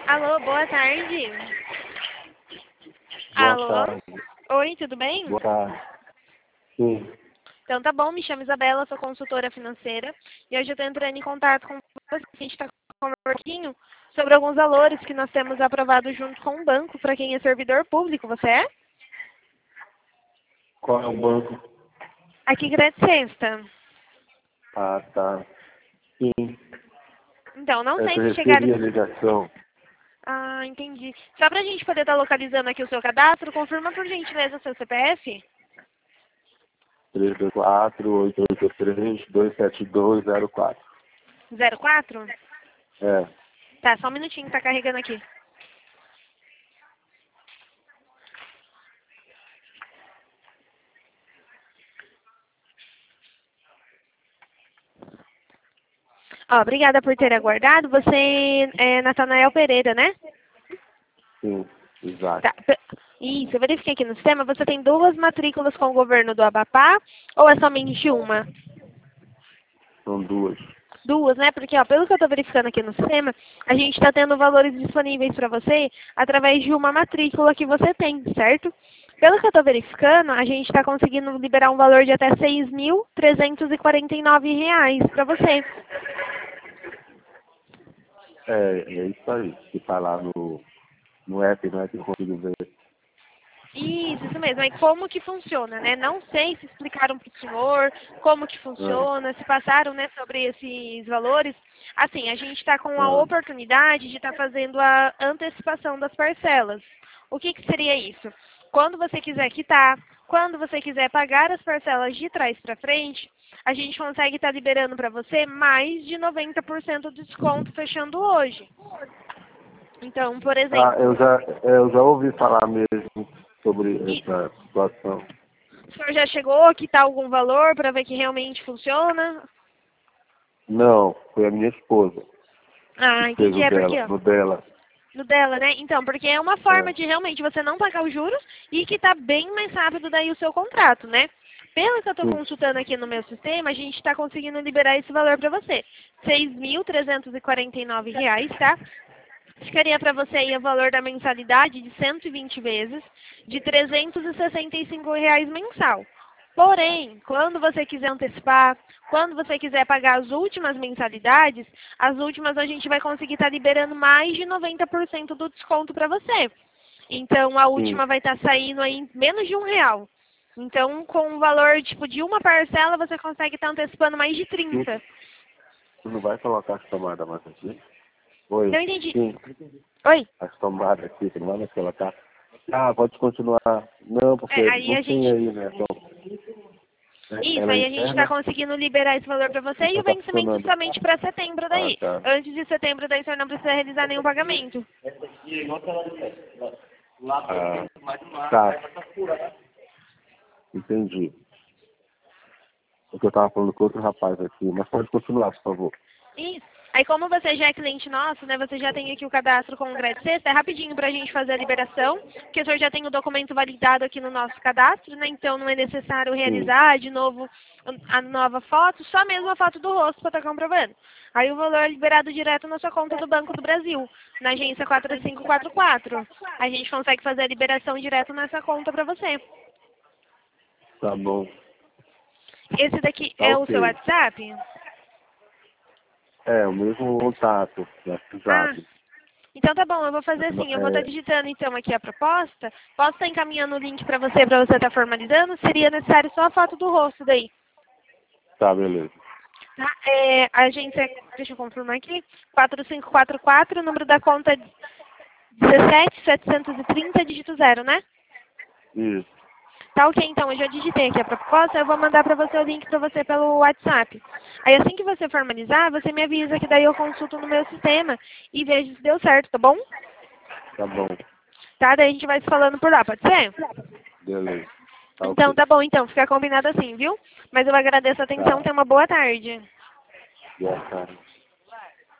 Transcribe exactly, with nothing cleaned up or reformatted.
Alô, boa tarde. Boa Alô? tarde. Oi, tudo bem? Boa tarde. Sim. Então tá bom, me chamo Isabela, sou consultora financeira e hoje eu estou entrando em contato com você. A gente está conversando um pouquinho sobre alguns valores que nós temos aprovado junto com o banco para quem é servidor público. Você é? Qual é o banco? Aqui, Grécia Sexta. Ah, tá. Sim. Então, não É sei que eu se chegaram... recebi a ligação. Ah, entendi. Só para a gente poder estar localizando aqui o seu cadastro, confirma por gentileza o seu C P F. três dois quatro, oito oito três, dois sete dois zero quatro. zero quatro? É. Tá, só um minutinho, tá carregando aqui. Ó, obrigada por ter aguardado. Você é Natanael Pereira, né? Sim, exato. Tá. pe- Isso, eu verifiquei aqui no sistema. Você tem duas matrículas com o governo do Amapá ou é somente uma? São duas. Duas, né? Porque, ó, pelo que eu estou verificando aqui no sistema, a gente está tendo valores disponíveis para você através de uma matrícula que você tem, certo? Pelo que eu estou verificando, a gente está conseguindo liberar um valor de até seis mil trezentos e quarenta e nove reais para você. É, é isso aí. Que tá lá no, no app, não é que eu consigo ver. Isso, isso mesmo. Aí como que funciona, né? Não sei se explicaram para o senhor como que Ah, funciona, se passaram, né, sobre esses valores. Assim, a gente está com a ah, oportunidade de estar fazendo a antecipação das parcelas. O que que seria isso? Quando você quiser quitar, quando você quiser pagar as parcelas de trás para frente, a gente consegue estar liberando para você mais de noventa por cento de desconto fechando hoje. Então, por Ah, eu exemplo, já, é, eu já ouvi falar mesmo sobre e essa situação. o senhor já chegou a quitar algum valor para ver que realmente funciona? Não, foi a minha esposa que Ah, fez entendi. o É dela, porque, ó, no dela. no dela, né? Então, porque é uma forma É, de realmente você não pagar os juros e quitar bem mais rápido daí o seu contrato, né? Pelo que eu estou sim, consultando aqui no meu sistema, a gente está conseguindo liberar esse valor para você. seis mil trezentos e quarenta e nove reais, tá? Ficaria para você aí o valor da mensalidade de cento e vinte vezes, de trezentos e sessenta e cinco reais mensal. Porém, quando você quiser antecipar, quando você quiser pagar as últimas mensalidades, as últimas a gente vai conseguir estar liberando mais de noventa por cento do desconto para você. Então, a sim. última vai estar saindo aí em menos de um real. Então, com o valor tipo de uma parcela, você consegue estar antecipando mais de Sim. trinta. Tu não vai colocar as tomadas mais aqui? Oi. Não entendi. Sim. Oi? As tomadas aqui, tu não vai mais colocar? Ah, pode continuar. Não, porque É, aí não a tem gente aí, né? Então, é- Isso, ela é aí a gente está interna, conseguindo liberar esse valor para você e não o tá vencimento funcionando. somente para setembro Ah, daí. tá. Antes de setembro daí o senhor não precisa realizar nenhum pagamento. Ah, tá. Entendi. O que eu tava falando com outro rapaz aqui, mas pode continuar, por favor. Isso. Aí como você já é cliente nosso, né, você já tem aqui o cadastro com o Grédito Sexta, é rapidinho para a gente fazer a liberação, porque o senhor já tem o documento validado aqui no nosso cadastro, né, então não é necessário Sim, realizar de novo a nova foto, só mesmo a foto do rosto para estar comprovando. Aí o valor é liberado direto na sua conta do Banco do Brasil, na agência quatro cinco quatro quatro. A gente consegue fazer a liberação direto nessa conta para você. tá bom. Esse daqui Tá é o seu ok. WhatsApp? É, o mesmo contato, Ah, WhatsApp. então tá bom, eu vou fazer assim, eu vou estar É, digitando então aqui a proposta, posso estar encaminhando o link para você, para você estar formalizando, seria necessário só a foto do rosto daí. tá, beleza. Tá? É, a agência, deixa eu confirmar aqui, quatro cinco quatro quatro, o número da conta é dezessete setecentos e trinta, dígito zero, né? Isso, Tá ok, então, eu já digitei aqui a proposta, eu vou mandar para você o link para você pelo WhatsApp. Aí assim que você formalizar, você me avisa que daí eu consulto no meu sistema e vejo se deu certo, tá bom? tá bom. Tá? Daí a gente vai se falando por lá, pode ser? Beleza. Tá Então, ok. tá bom, então, fica combinado assim, viu? Mas eu agradeço a atenção, Tá. tenha uma boa tarde. Boa tarde.